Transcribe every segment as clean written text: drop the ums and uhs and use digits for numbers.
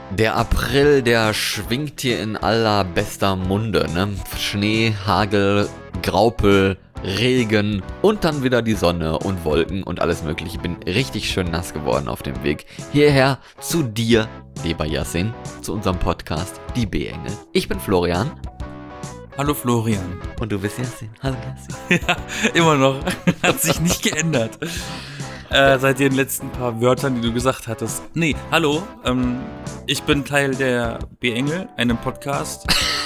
Der April, der schwingt hier in allerbester Munde, ne? Schnee, Hagel, Graupel, Regen und dann wieder die Sonne und Wolken und alles mögliche. Ich bin richtig schön nass geworden auf dem Weg hierher zu dir, lieber Yassin, zu unserem Podcast Die B-Engel. Ich bin Florian. Hallo Florian. Und du bist Yassin. Hallo Yassin. Ja, immer noch. Hat sich nicht geändert. Seit den letzten paar Wörtern, die du gesagt hattest. Nee, hallo. Ich bin Teil der B-Engel, einem Podcast,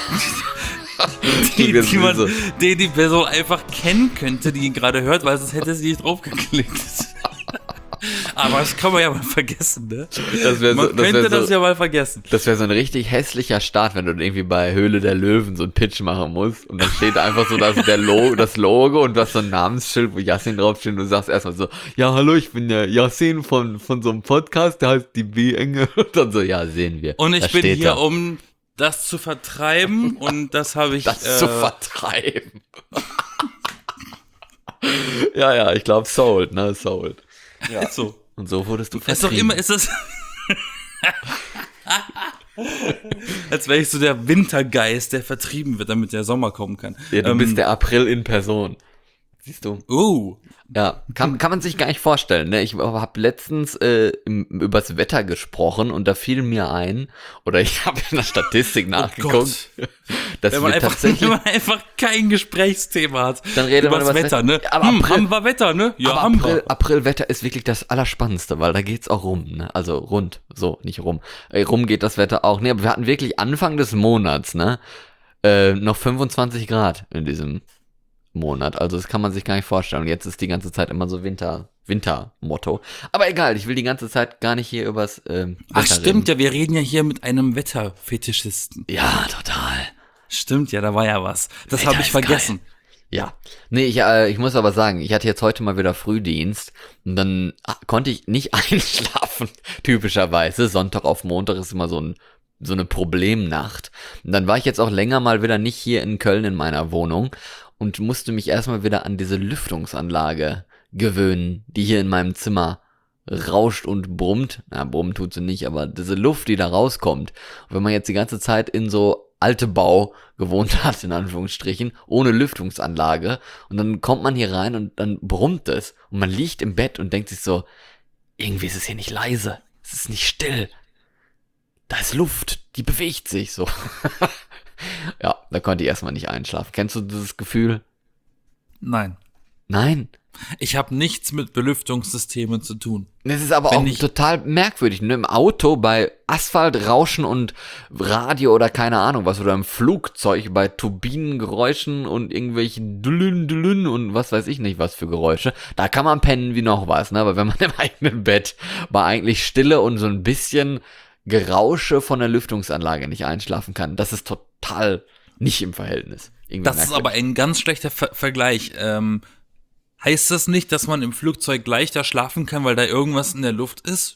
die Person einfach kennen könnte, die ihn gerade hört, weil sonst hätte sie nicht draufgeklickt. Aber das kann man ja mal vergessen, ne? Man könnte das ja mal vergessen. Das wäre so ein richtig hässlicher Start, wenn du irgendwie bei Höhle der Löwen so einen Pitch machen musst und dann steht einfach so das Logo und du hast so ein Namensschild, wo Yassin draufsteht und du sagst erstmal so, ja hallo, ich bin der Yassin von so einem Podcast, der heißt die B-Engel und dann so, ja, sehen wir. Und ich bin hier, um das zu vertreiben und das habe ich... zu vertreiben. Ja, ich glaube sold, ne, sold. Ja. Ist so. Und so wurdest du vertrieben. Ist das als wäre ich so der Wintergeist, der vertrieben wird, damit der Sommer kommen kann. Ja, du bist der April in Person. Siehst du? Ja, kann man sich gar nicht vorstellen, ne? Ich habe letztens übers Wetter gesprochen und da fiel mir ein, oder ich habe in der Statistik nachgeguckt, dass wenn man einfach kein Gesprächsthema hat, dann redet man über das Wetter, ne? Aber haben wir Wetter, ne? Ja, aber Aprilwetter ist wirklich das Allerspannendste, weil da geht's auch rum, ne? Also rund, so, nicht rum. Rum geht das Wetter auch. Ne, aber wir hatten wirklich Anfang des Monats, ne? Noch 25 Grad in diesem Monat, also das kann man sich gar nicht vorstellen. Und jetzt ist die ganze Zeit immer so Winter-Motto. Aber egal, ich will die ganze Zeit gar nicht hier übers Wetter Ach stimmt, reden. Ja, wir reden ja hier mit einem Wetterfetischisten. Ja, total. Stimmt, ja, da war ja was. Das habe ich vergessen. Geil. Ja, nee, ich muss aber sagen, ich hatte jetzt heute mal wieder Frühdienst und dann konnte ich nicht einschlafen, typischerweise. Sonntag auf Montag ist immer so eine Problemnacht. Und dann war ich jetzt auch länger mal wieder nicht hier in Köln in meiner Wohnung und musste mich erstmal wieder an diese Lüftungsanlage gewöhnen, die hier in meinem Zimmer rauscht und brummt. Na, brummen tut sie nicht, aber diese Luft, die da rauskommt. Und wenn man jetzt die ganze Zeit in so Altebau gewohnt hat, in Anführungsstrichen, ohne Lüftungsanlage, und dann kommt man hier rein und dann brummt es und man liegt im Bett und denkt sich so, irgendwie ist es hier nicht leise, es ist nicht still. Da ist Luft, die bewegt sich so. Ja, da konnte ich erstmal nicht einschlafen. Kennst du dieses Gefühl? Nein. Nein? Ich habe nichts mit Belüftungssystemen zu tun. Das ist aber auch total merkwürdig. Nur im Auto bei Asphaltrauschen und Radio oder keine Ahnung was. Oder im Flugzeug bei Turbinengeräuschen und irgendwelchen Dülün und was weiß ich nicht was für Geräusche. Da kann man pennen wie noch was, ne? Aber wenn man im eigenen Bett bei eigentlich Stille und so ein bisschen Gerausche von der Lüftungsanlage nicht einschlafen kann, das ist total nicht im Verhältnis. Irgendwie das ist aber ein ganz schlechter Vergleich. Heißt das nicht, dass man im Flugzeug leichter schlafen kann, weil da irgendwas in der Luft ist?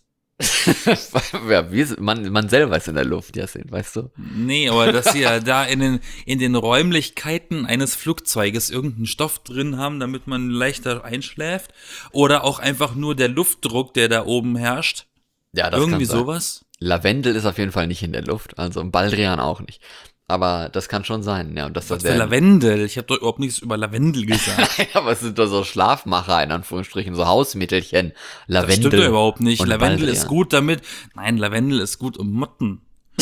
Ja, man selber ist in der Luft, Yassin, weißt du? Nee, aber dass sie ja da in den Räumlichkeiten eines Flugzeuges irgendeinen Stoff drin haben, damit man leichter einschläft. Oder auch einfach nur der Luftdruck, der da oben herrscht. Ja, das irgendwie kann sein. Sowas. Lavendel ist auf jeden Fall nicht in der Luft, also Baldrian auch nicht. Aber das kann schon sein, ja. Und das was für Lavendel? Ich habe doch überhaupt nichts über Lavendel gesagt. Ja, aber es sind doch so Schlafmacher, in Anführungsstrichen, so Hausmittelchen. Lavendel. Das stimmt doch überhaupt nicht. Lavendel Baldrian ist gut damit. Nein, Lavendel ist gut um Motten.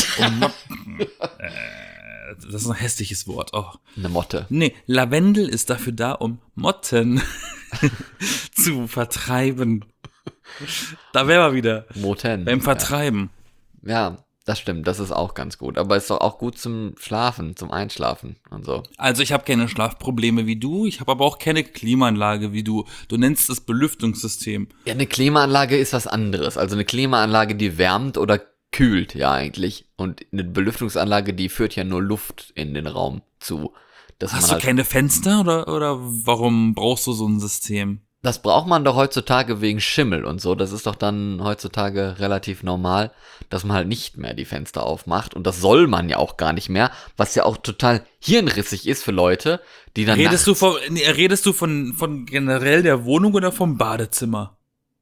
Das ist ein hässliches Wort. Oh. Eine Motte. Nee, Lavendel ist dafür da, um Motten zu vertreiben. Da wären wir wieder. Motten. Beim Vertreiben. Ja, das stimmt. Das ist auch ganz gut. Aber ist doch auch gut zum Schlafen, zum Einschlafen und so. Also ich habe keine Schlafprobleme wie du. Ich habe aber auch keine Klimaanlage wie du. Du nennst es Belüftungssystem. Ja, eine Klimaanlage ist was anderes. Also eine Klimaanlage, die wärmt oder kühlt ja eigentlich. Und eine Belüftungsanlage, die führt ja nur Luft in den Raum zu. Hast du keine Fenster oder warum brauchst du so ein System? Das braucht man doch heutzutage wegen Schimmel und so. Das ist doch dann heutzutage relativ normal, dass man halt nicht mehr die Fenster aufmacht. Und das soll man ja auch gar nicht mehr, was ja auch total hirnrissig ist für Leute, die dann Redest du von generell der Wohnung oder vom Badezimmer?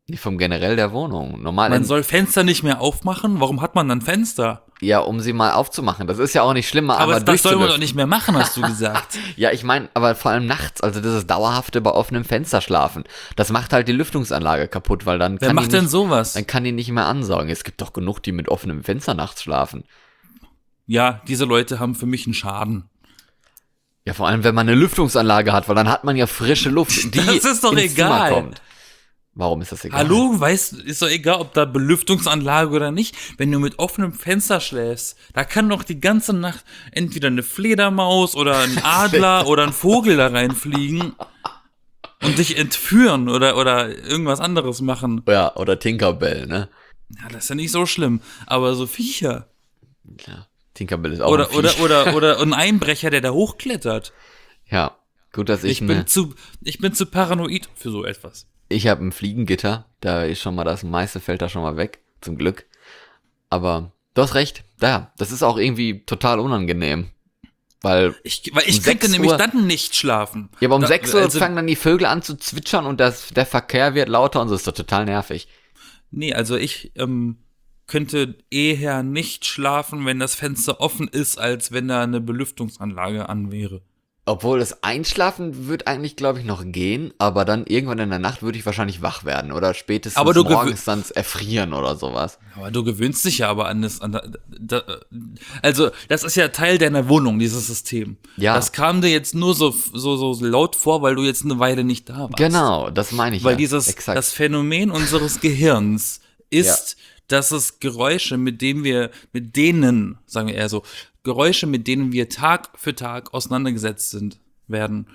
Nicht vom generell der Wohnung. Normal Man soll Fenster nicht mehr aufmachen. Warum hat man dann Fenster? ja, um sie mal aufzumachen. Das ist ja auch nicht schlimm, mal Aber einmal das soll man doch durchzulüften. nicht mehr machen, hast du gesagt. Ja, ich meine, aber vor allem nachts, also dieses dauerhafte bei offenem Fenster schlafen, das macht halt die Lüftungsanlage kaputt, weil dann Wer kann macht die denn nicht, sowas? dann kann die nicht mehr ansaugen. Es gibt doch genug, die mit offenem Fenster nachts schlafen. Ja, diese Leute haben für mich einen Schaden. Ja, vor allem, wenn man eine Lüftungsanlage hat, weil dann hat man ja frische Luft, die Das ist doch ins Zimmer egal. kommt. Warum ist das egal? Hallo, weißt, ist doch egal, ob da Belüftungsanlage oder nicht. Wenn du mit offenem Fenster schläfst, da kann doch die ganze Nacht entweder eine Fledermaus oder ein Adler oder ein Vogel da reinfliegen und dich entführen oder irgendwas anderes machen. Ja, oder Tinkerbell, ne? Ja, das ist ja nicht so schlimm. Aber so Viecher. Ja, Tinkerbell ist auch Oder, ein Viech. oder ein Einbrecher, der da hochklettert. Ja, gut, dass Ich bin zu paranoid für so etwas. Ich habe ein Fliegengitter, da ist schon mal das meiste fällt da schon mal weg, zum Glück. Aber du hast recht, ja, das ist auch irgendwie total unangenehm. Weil Weil ich um könnte 6 nämlich Uhr- dann nicht schlafen. ja, aber um Da- 6 Uhr also- fangen dann die Vögel an zu zwitschern und der Verkehr wird lauter und so, ist doch total nervig. Nee, also ich könnte eher nicht schlafen, wenn das Fenster offen ist, als wenn da eine Belüftungsanlage an wäre. Obwohl das Einschlafen wird eigentlich, glaube ich, noch gehen, aber dann irgendwann in der Nacht würde ich wahrscheinlich wach werden oder spätestens Aber du morgens dann erfrieren oder sowas. Aber du gewöhnst dich ja aber an das. Also, das ist ja Teil deiner Wohnung, dieses System. Ja. Das kam dir jetzt nur so laut vor, weil du jetzt eine Weile nicht da warst. Genau, das meine ich Weil ja. das Exakt. Phänomen unseres Gehirns ist, dass es Geräusche, mit denen, sagen wir eher so, Geräusche, mit denen wir Tag für Tag auseinandergesetzt werden,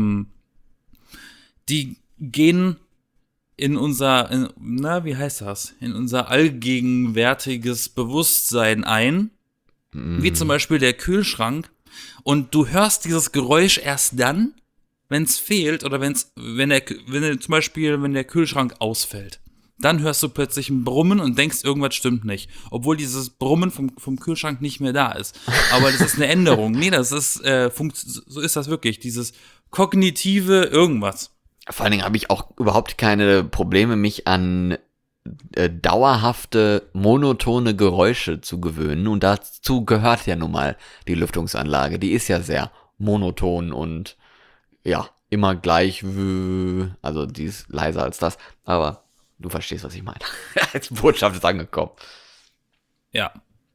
die gehen in unser allgegenwärtiges Bewusstsein ein, wie zum Beispiel der Kühlschrank, und du hörst dieses Geräusch erst dann, wenn es fehlt oder wenn der Kühlschrank ausfällt. Dann hörst du plötzlich ein Brummen und denkst, irgendwas stimmt nicht. Obwohl dieses Brummen vom Kühlschrank nicht mehr da ist. Aber das ist eine Änderung. Nee, das ist, so ist das wirklich. Dieses kognitive irgendwas. Vor allen Dingen habe ich auch überhaupt keine Probleme, mich an dauerhafte, monotone Geräusche zu gewöhnen. Und dazu gehört ja nun mal die Lüftungsanlage. Die ist ja sehr monoton und ja, immer gleich. Also die ist leiser als das. Aber du verstehst, was ich meine. Die Botschaft ist angekommen. Ja.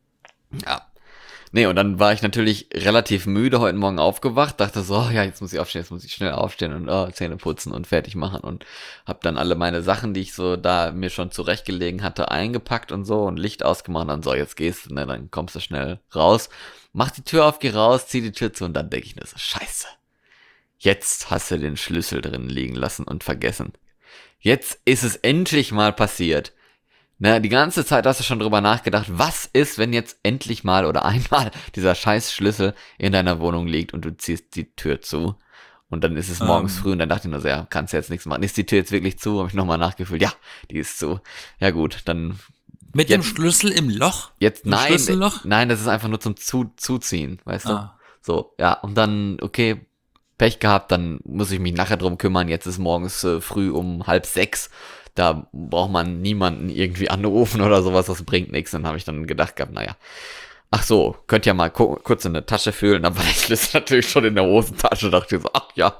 Ja. Nee, und dann war ich natürlich relativ müde heute Morgen aufgewacht, dachte so, oh, ja, jetzt muss ich aufstehen, jetzt muss ich schnell aufstehen und Zähne putzen und fertig machen und hab dann alle meine Sachen, die ich so da mir schon zurechtgelegen hatte, eingepackt und so und Licht ausgemacht und dann so, jetzt gehst du, ne, dann kommst du schnell raus, mach die Tür auf, geh raus, zieh die Tür zu und dann denke ich mir so, scheiße, jetzt hast du den Schlüssel drin liegen lassen und vergessen. Jetzt ist es endlich mal passiert. Na, die ganze Zeit hast du schon drüber nachgedacht, was ist, wenn jetzt endlich mal oder einmal dieser scheiß Schlüssel in deiner Wohnung liegt und du ziehst die Tür zu. Und dann ist es morgens früh und dann dachte ich nur so, ja, kannst du jetzt nichts machen. Ist die Tür jetzt wirklich zu? Habe ich nochmal nachgefühlt. Ja, die ist zu. Ja gut, dann Mit Jetzt- dem Schlüssel im Loch? jetzt, Im nein, Schlüsselloch? nein, das ist einfach nur zum Zuziehen, weißt du? Ah. So, ja, und dann, okay, Pech gehabt, dann muss ich mich nachher drum kümmern. Jetzt ist morgens früh um 5:30. Da braucht man niemanden irgendwie anrufen oder sowas, das bringt nichts. Dann habe ich dann gedacht gehabt, naja, ach so, könnt ja mal kurz in der Tasche fühlen. Dann war der Schlüssel natürlich schon in der Hosentasche. Dachte ich so, ach ja,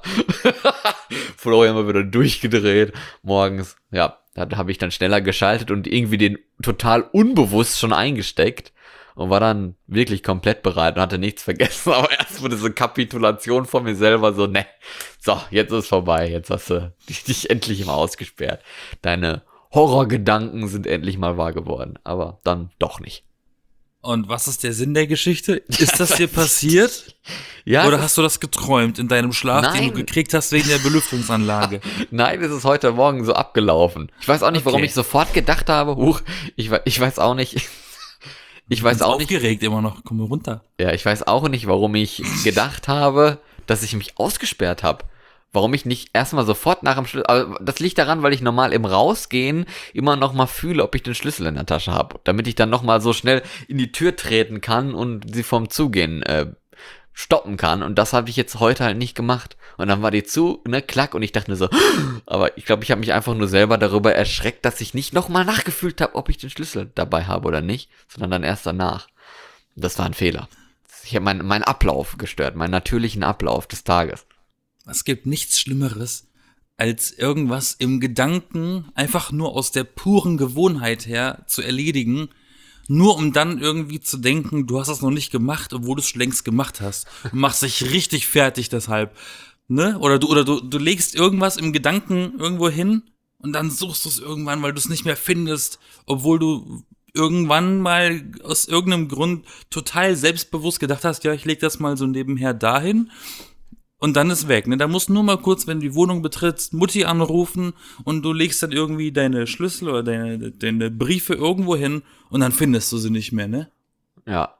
Florian mal wieder durchgedreht morgens. Ja, da habe ich dann schneller geschaltet und irgendwie den total unbewusst schon eingesteckt. Und war dann wirklich komplett bereit und hatte nichts vergessen. Aber erstmal diese Kapitulation von mir selber so, ne, so, jetzt ist vorbei. Jetzt hast du dich endlich mal ausgesperrt. Deine Horrorgedanken sind endlich mal wahr geworden. Aber dann doch nicht. Und was ist der Sinn der Geschichte? Ist das dir passiert? Ja, Oder hast du das geträumt in deinem Schlaf, den Nein. du gekriegt hast wegen der Belüftungsanlage? nein, es ist heute Morgen so abgelaufen. Ich weiß auch nicht, warum Okay. ich sofort gedacht habe, ich weiß auch nicht. Ich weiß auch nicht. Aufgeregt immer noch. Komm runter. Ja, ich weiß auch nicht, warum ich gedacht habe, dass ich mich ausgesperrt habe. Warum ich nicht erstmal sofort nach dem Schlüssel, aber das liegt daran, weil ich normal im Rausgehen immer noch mal fühle, ob ich den Schlüssel in der Tasche habe, damit ich dann noch mal so schnell in die Tür treten kann und sie vom Zugehen stoppen kann. Und das habe ich jetzt heute halt nicht gemacht. Und dann war die zu, ne, klack, und ich dachte mir so, aber ich glaube, ich habe mich einfach nur selber darüber erschreckt, dass ich nicht nochmal nachgefühlt habe, ob ich den Schlüssel dabei habe oder nicht, sondern dann erst danach. Das war ein Fehler. Ich habe meinen Ablauf gestört, meinen natürlichen Ablauf des Tages. Es gibt nichts Schlimmeres, als irgendwas im Gedanken einfach nur aus der puren Gewohnheit her zu erledigen, nur um dann irgendwie zu denken, du hast das noch nicht gemacht, obwohl du es schon längst gemacht hast. Du machst dich richtig fertig deshalb. Ne? Oder du legst irgendwas im Gedanken irgendwo hin und dann suchst du es irgendwann, weil du es nicht mehr findest, obwohl du irgendwann mal aus irgendeinem Grund total selbstbewusst gedacht hast, ja, ich leg das mal so nebenher dahin. Und dann ist weg, ne? Da musst du nur mal kurz, wenn du die Wohnung betrittst, Mutti anrufen und du legst dann irgendwie deine Schlüssel oder deine Briefe irgendwo hin und dann findest du sie nicht mehr, ne? Ja.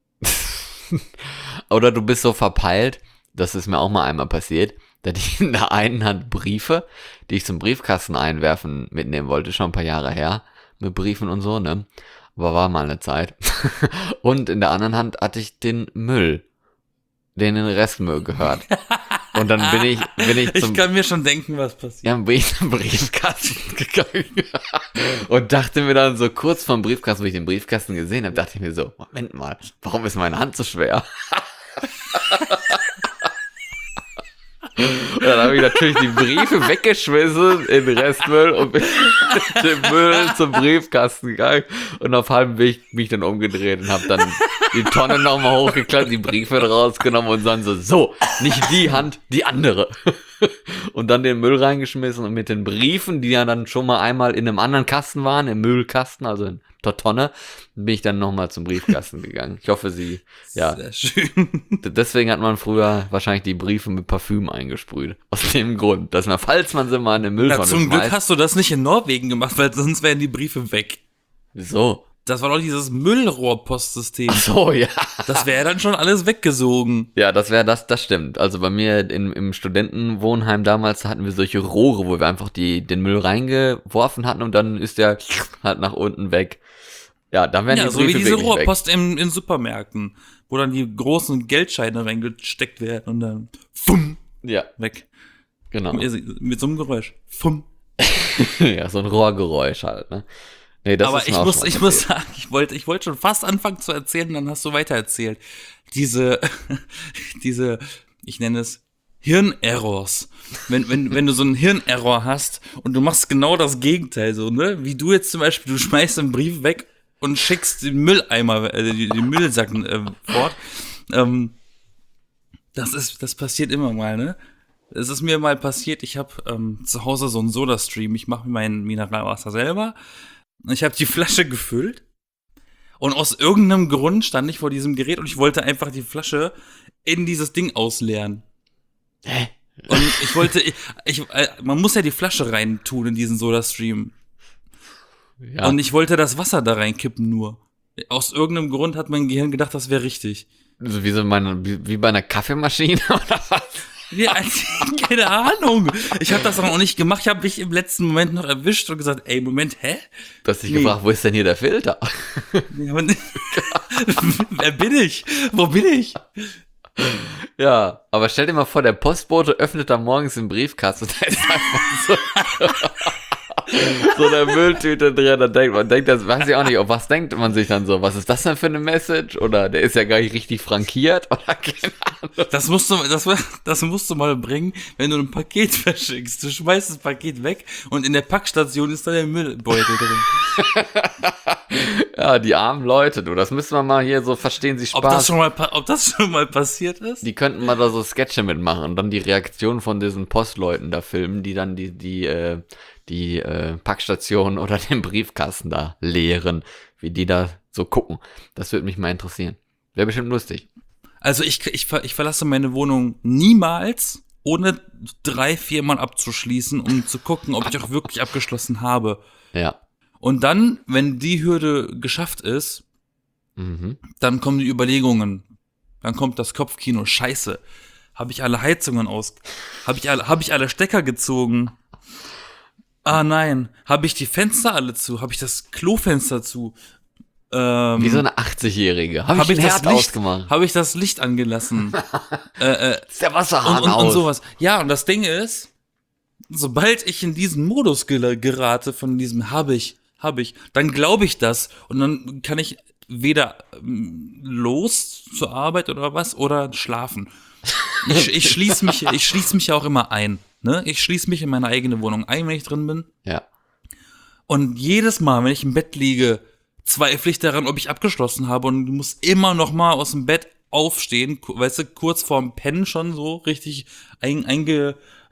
Oder du bist so verpeilt, das ist mir auch mal einmal passiert, da hatte ich in der einen Hand Briefe, die ich zum Briefkasten einwerfen mitnehmen wollte, schon ein paar Jahre her, mit Briefen und so, ne? Aber war mal eine Zeit. Und in der anderen Hand hatte ich den Müll, den Restmüll gehört. Und dann bin ich Ich kann mir schon denken, was passiert. Ja, bin ich zum Briefkasten gegangen und dachte mir dann so kurz vom Briefkasten, wo ich den Briefkasten gesehen habe, dachte ich mir so, Moment mal, warum ist meine Hand so schwer? Und dann habe ich natürlich die Briefe weggeschmissen in den Restmüll und bin mit dem Müll zum Briefkasten gegangen. Und auf halbem Weg mich dann umgedreht und habe dann die Tonne nochmal hochgeklappt, die Briefe rausgenommen und dann so, nicht die Hand, die andere. Und dann den Müll reingeschmissen und mit den Briefen, die ja dann schon mal einmal in einem anderen Kasten waren, im Müllkasten, also in der Tonne, bin ich dann nochmal zum Briefkasten gegangen. Ich hoffe, ja. Sehr schön. Deswegen hat man früher wahrscheinlich die Briefe mit Parfüm eingesprüht. Aus dem Grund, dass man, falls man sie mal in den Mülltonne schmeißt. Zum Glück hast du das nicht in Norwegen gemacht, weil sonst wären die Briefe weg. Wieso? Das war doch dieses Müllrohrpostsystem. Ach so, ja. Das wäre dann schon alles weggesogen. Ja, das stimmt. Also bei mir im Studentenwohnheim damals hatten wir solche Rohre, wo wir einfach den Müll reingeworfen hatten und dann ist der halt nach unten weg. Ja, dann werden die Briefe so wie diese wirklich Rohrpost in Supermärkten, wo dann die großen Geldscheine reingesteckt werden und dann fumm, Ja, weg. genau. Mit so einem Geräusch. Fumm. Ja, so ein Rohrgeräusch halt, ne? Nee, das Aber ist mir auch schon mal ich muss sagen, ich wollte schon fast anfangen zu erzählen, dann hast du weitererzählt. Diese, ich nenne es Hirnerrors. Wenn du so einen Hirnerror hast und du machst genau das Gegenteil, so, ne? Wie du jetzt zum Beispiel, du schmeißt einen Brief weg und schickst den Mülleimer, den Müllsack fort. Das passiert immer mal, ne? Es ist mir mal passiert, ich habe zu Hause so einen Soda-Stream, ich mache mir mein Mineralwasser selber. Ich habe die Flasche gefüllt und aus irgendeinem Grund stand ich vor diesem Gerät und ich wollte einfach die Flasche in dieses Ding ausleeren. Hä? Und ich wollte, man muss ja die Flasche reintun in diesen Soda-Stream. Ja. Und ich wollte das Wasser da reinkippen nur. Aus irgendeinem Grund hat mein Gehirn gedacht, das wäre richtig. Also wie bei einer Kaffeemaschine oder was? Ja, keine Ahnung. Ich habe das noch nicht gemacht. Ich habe mich im letzten Moment noch erwischt und gesagt, ey, Moment, hä? Du hast dich gefragt, wo ist denn hier der Filter? Ja, wer bin ich? Wo bin ich? Ja, aber stell dir mal vor, der Postbote öffnet da morgens den Briefkasten und da ist einfach so eine Mülltüte drin. Dann man denkt, das weiß ich auch nicht, auf was denkt man sich dann so? Was ist das denn für eine Message? Oder der ist ja gar nicht richtig frankiert? Oder keine Ahnung. Das musst du mal bringen, wenn du ein Paket verschickst. Du schmeißt das Paket weg und in der Packstation ist da der Müllbeutel drin. Ja, die armen Leute, du. Das müssen wir mal hier so verstehen, sie Spaß. Ob das schon mal passiert ist? Die könnten mal da so Sketche mitmachen und dann die Reaktion von diesen Postleuten da filmen, die dann die Packstation oder den Briefkasten da leeren, wie die da so gucken. Das würde mich mal interessieren. Wäre bestimmt lustig. Also ich verlasse meine Wohnung niemals, ohne 3-4 Mal abzuschließen, um zu gucken, ob ich auch wirklich abgeschlossen habe. Ja. Und dann, wenn die Hürde geschafft ist, dann kommen die Überlegungen. Dann kommt das Kopfkino. Scheiße. Habe ich alle Heizungen aus? Habe ich alle Stecker gezogen? Ah nein. Habe ich die Fenster alle zu? Habe ich das Klofenster zu? Wie so eine 80-Jährige. Habe ich ein Herd ausgemacht. Habe ich das Licht angelassen. Ist der Wasserhahn und aus. sowas. Ja, und das Ding ist, sobald ich in diesen Modus gerate von diesem hab ich, dann glaube ich das und dann kann ich weder los zur Arbeit oder was oder schlafen. Ich schließe mich auch immer ein. Ne? Ich schließe mich in meine eigene Wohnung ein, wenn ich drin bin. Ja. Und jedes Mal, wenn ich im Bett liege, zweifle ich daran, ob ich abgeschlossen habe und muss immer noch mal aus dem Bett aufstehen, weißt du, kurz vorm Pennen schon so richtig eingerollt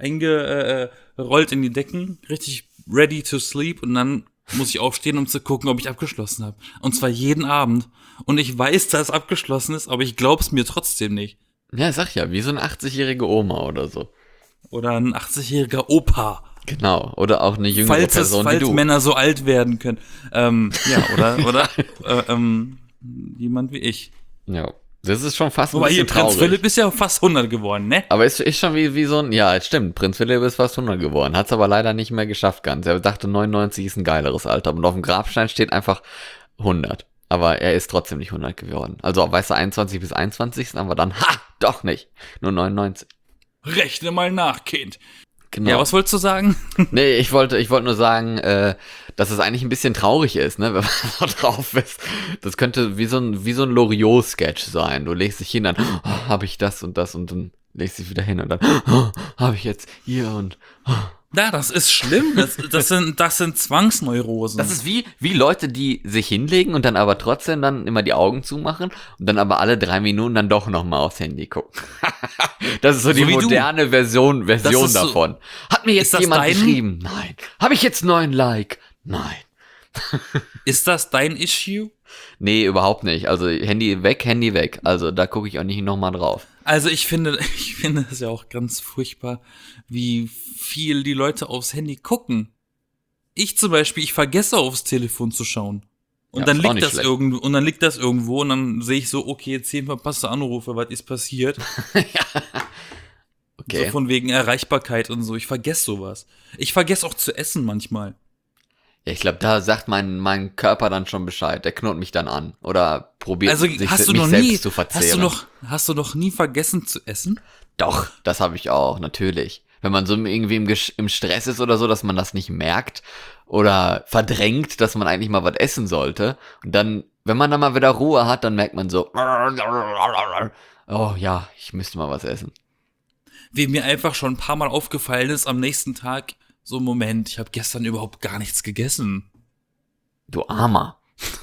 in die Decken, richtig ready to sleep und dann muss ich aufstehen, um zu gucken, ob ich abgeschlossen habe. Und zwar jeden Abend. Und ich weiß, dass es abgeschlossen ist, aber ich glaube es mir trotzdem nicht. Ja, sag ja, wie so eine 80-jährige Oma oder so. Oder ein 80-jähriger Opa. Genau, oder auch eine jüngere Person wie du. Falls Männer so alt werden können. Ja, oder jemand wie ich. Ja, das ist schon fast ein Wobei bisschen hier Prinz traurig. Philipp ist ja fast 100 geworden, ne? Aber ist schon wie so ein, ja, stimmt, Prinz Philipp ist fast 100 geworden, hat's aber leider nicht mehr geschafft ganz. Er dachte, 99 ist ein geileres Alter und auf dem Grabstein steht einfach 100. Aber er ist trotzdem nicht 100 geworden. Also, weißt du, 21 bis 21, aber dann, doch nicht, nur 99. Rechne mal nach, Kind. Genau. Ja, was wolltest du sagen? Nee, ich wollte nur sagen, dass es eigentlich ein bisschen traurig ist, ne, wenn man so drauf ist. Das könnte wie so ein Loriot-Sketch sein. Du legst dich hin, dann habe ich das und dann legst dich wieder hin und dann habe ich jetzt hier und Ja, das ist schlimm. Das sind Zwangsneurosen. das ist wie Leute, die sich hinlegen und dann aber trotzdem dann immer die Augen zumachen und dann aber alle 3 Minuten dann doch nochmal aufs Handy gucken. Das ist so die wie du. moderne Version ist so- davon. Hat mir jetzt Ist das jemand dein- geschrieben? Nein. Habe ich jetzt 9 Like? Nein. Ist das dein Issue? Nee, überhaupt nicht. Also Handy weg. Also da gucke ich auch nicht nochmal drauf. Also ich finde es ja auch ganz furchtbar, wie viel die Leute aufs Handy gucken. Ich zum Beispiel, ich vergesse aufs Telefon zu schauen. Und Ja, dann ist auch liegt nicht das schlecht. irgendwo und dann sehe ich so, okay, 10 verpasste Anrufe, was ist passiert? Okay. So von wegen Erreichbarkeit und so. Ich vergesse sowas. Ich vergesse auch zu essen manchmal. Ja, ich glaube, da sagt mein Körper dann schon Bescheid. Der knurrt mich dann an. Oder probiert Also sich hast du mich noch selbst nie, zu verzehren. hast du noch nie vergessen zu essen? Doch, das habe ich auch, natürlich. Wenn man so irgendwie im Stress ist oder so, dass man das nicht merkt oder verdrängt, dass man eigentlich mal was essen sollte. Und dann, wenn man dann mal wieder Ruhe hat, dann merkt man so, oh ja, ich müsste mal was essen. Wie mir einfach schon ein paar Mal aufgefallen ist, am nächsten Tag, so Moment, ich habe gestern überhaupt gar nichts gegessen. Du Armer.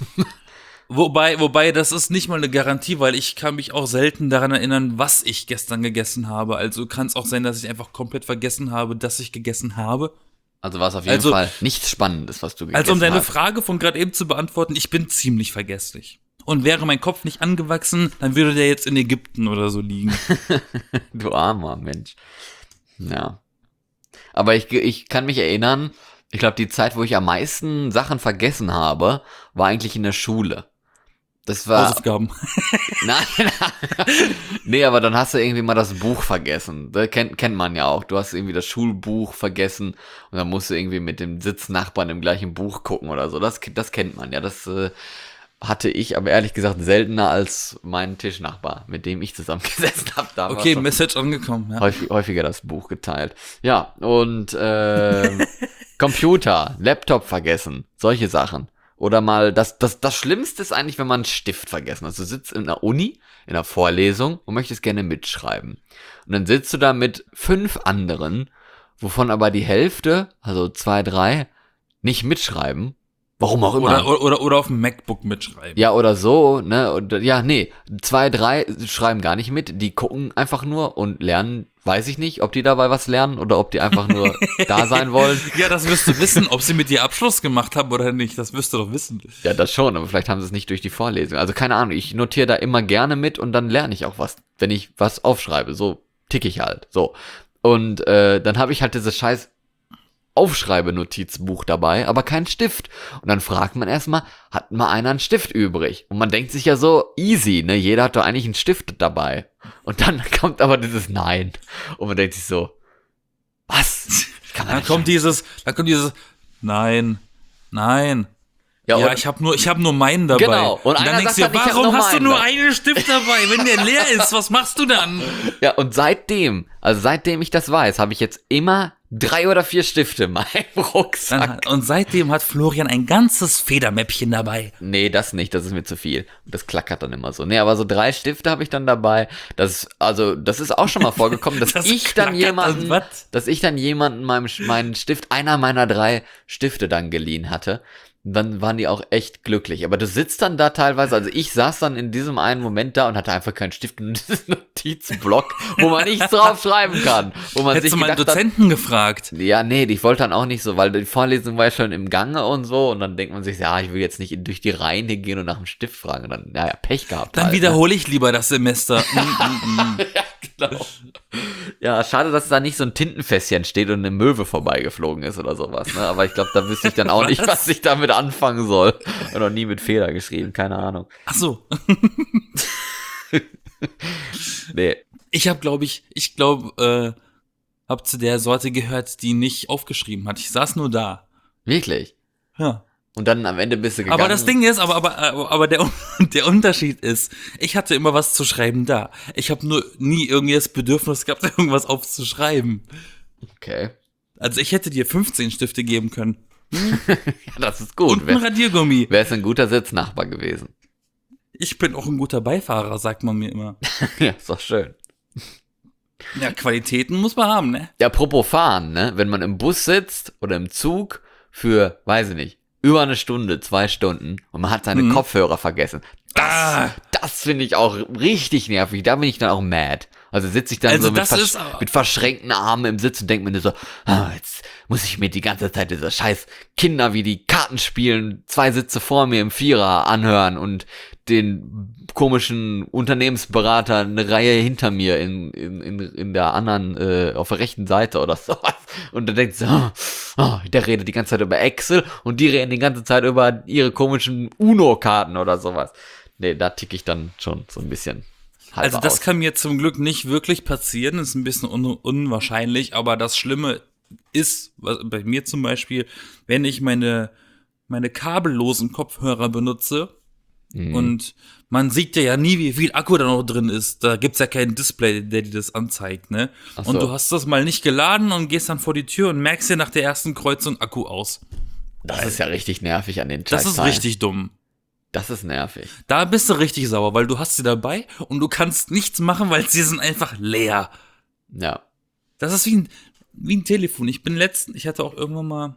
Wobei, das ist nicht mal eine Garantie, weil ich kann mich auch selten daran erinnern, was ich gestern gegessen habe. Also kann es auch sein, dass ich einfach komplett vergessen habe, dass ich gegessen habe. Also war es auf jeden Fall nichts Spannendes, was du gegessen hast. Also um deine Frage von gerade eben zu beantworten, ich bin ziemlich vergesslich. Und wäre mein Kopf nicht angewachsen, dann würde der jetzt in Ägypten oder so liegen. Du armer Mensch. Ja. Aber ich kann mich erinnern, ich glaube, die Zeit, wo ich am meisten Sachen vergessen habe, war eigentlich in der Schule. Das war. Hausaufgaben. Nein. Nee, aber dann hast du irgendwie mal das Buch vergessen. Das kennt man ja auch. Du hast irgendwie das Schulbuch vergessen und dann musst du irgendwie mit dem Sitznachbarn im gleichen Buch gucken oder so. Das kennt man ja. Das hatte ich aber ehrlich gesagt seltener als mein Tischnachbar, mit dem ich zusammengesessen habe. Okay, Message angekommen. Ja. Häufiger das Buch geteilt. Ja, und Computer, Laptop vergessen, solche Sachen. Oder mal, das Schlimmste ist eigentlich, wenn man einen Stift vergessen hat. Du sitzt in der Uni, in der Vorlesung und möchtest gerne mitschreiben. Und dann sitzt du da mit 5 anderen, wovon aber die Hälfte, also 2, 3, nicht mitschreiben. Warum auch immer. Oder auf dem MacBook mitschreiben. Ja, oder so, ne? Und, ja, nee. 2, 3 schreiben gar nicht mit. Die gucken einfach nur und lernen. Weiß ich nicht, ob die dabei was lernen oder ob die einfach nur da sein wollen. Ja, das wirst du wissen, ob sie mit dir Abschluss gemacht haben oder nicht. Das wirst du doch wissen. Ja, das schon, aber vielleicht haben sie es nicht durch die Vorlesung. Also keine Ahnung, ich notiere da immer gerne mit und dann lerne ich auch was, wenn ich was aufschreibe. So tick ich halt. So. Und dann habe ich halt dieses scheiß Aufschreibe-Notizbuch dabei, aber keinen Stift. Und dann fragt man erstmal, hat mal einer einen Stift übrig? Und man denkt sich ja so, easy, ne? Jeder hat doch eigentlich einen Stift dabei. Und dann kommt aber dieses Nein. Und man denkt sich so, was? Kann man Dann kommt dieses, nein, Ja, ich hab nur meinen dabei. Genau. Und dann denkst du dir, warum hast du nur einen Stift dabei? Wenn der leer ist, was machst du dann? Ja, und seitdem ich das weiß, habe ich jetzt immer 3 oder 4 Stifte in meinem Rucksack. Und seitdem hat Florian ein ganzes Federmäppchen dabei. Nee, das nicht, das ist mir zu viel. Das klackert dann immer so. Nee, aber so 3 Stifte habe ich dann dabei. Das ist auch schon mal vorgekommen, dass ich dann jemanden meinen Stift, einer meiner 3 Stifte dann geliehen hatte. Dann waren die auch echt glücklich. Aber du sitzt dann da teilweise, also ich saß dann in diesem einen Moment da und hatte einfach keinen Stift und diesen Notizblock, wo man nichts drauf schreiben kann. Hättest du mal einen Dozenten gefragt? Ja, nee, ich wollte dann auch nicht so, weil die Vorlesung war ja schon im Gange und so und dann denkt man sich, ja, ich will jetzt nicht durch die Reihen hier gehen und nach einem Stift fragen. Und dann, ja, Pech gehabt. Dann wiederhole ich lieber das Semester. Ja, genau. Ja, schade, dass da nicht so ein Tintenfässchen steht und eine Möwe vorbeigeflogen ist oder sowas, ne? Aber ich glaube, da wüsste ich dann auch nicht, was ich damit anfangen soll. Ich habe noch nie mit Fehler geschrieben, keine Ahnung. Ach so. Nee. Ich habe zu der Sorte gehört, die nicht aufgeschrieben hat. Ich saß nur da. Wirklich? Ja. Und dann am Ende bist du gegangen. Aber das Ding ist, aber der Unterschied ist, ich hatte immer was zu schreiben da. Ich habe nur nie irgendwie das Bedürfnis gehabt, irgendwas aufzuschreiben. Okay. Also ich hätte dir 15 Stifte geben können. Ja, das ist gut. Und ein Radiergummi. Wär's ein guter Sitznachbar gewesen. Ich bin auch ein guter Beifahrer, sagt man mir immer. Ja, ist doch schön. Ja, Qualitäten muss man haben, ne? Ja, apropos fahren, ne? Wenn man im Bus sitzt oder im Zug für, weiß ich nicht, über eine Stunde, 2 Stunden und man hat seine Kopfhörer vergessen. Das finde ich auch richtig nervig. Da bin ich dann auch mad. Also sitze ich dann so mit verschränkten Armen im Sitz und denke mir so, jetzt muss ich mir die ganze Zeit diese scheiß Kinder, wie die Karten spielen, 2 Sitze vor mir im Vierer anhören und den komischen Unternehmensberater eine Reihe hinter mir in der anderen, auf der rechten Seite oder sowas. Und dann denkt so, der redet die ganze Zeit über Excel und die reden die ganze Zeit über ihre komischen UNO-Karten oder sowas. Nee, da ticke ich dann schon so ein bisschen. Also das kann mir zum Glück nicht wirklich passieren, ist ein bisschen unwahrscheinlich, aber das Schlimme ist, bei mir zum Beispiel, wenn ich meine kabellosen Kopfhörer benutze und man sieht ja nie, wie viel Akku da noch drin ist, da gibt's ja kein Display, der dir das anzeigt, ne? Ach so. Und du hast das mal nicht geladen und gehst dann vor die Tür und merkst dir nach der ersten Kreuzung Akku aus. Das ist ja richtig nervig an den Das ist richtig dumm. Das ist nervig. Da bist du richtig sauer, weil du hast sie dabei und du kannst nichts machen, weil sie sind einfach leer. Ja. Das ist wie ein Telefon. Ich hatte auch irgendwann mal,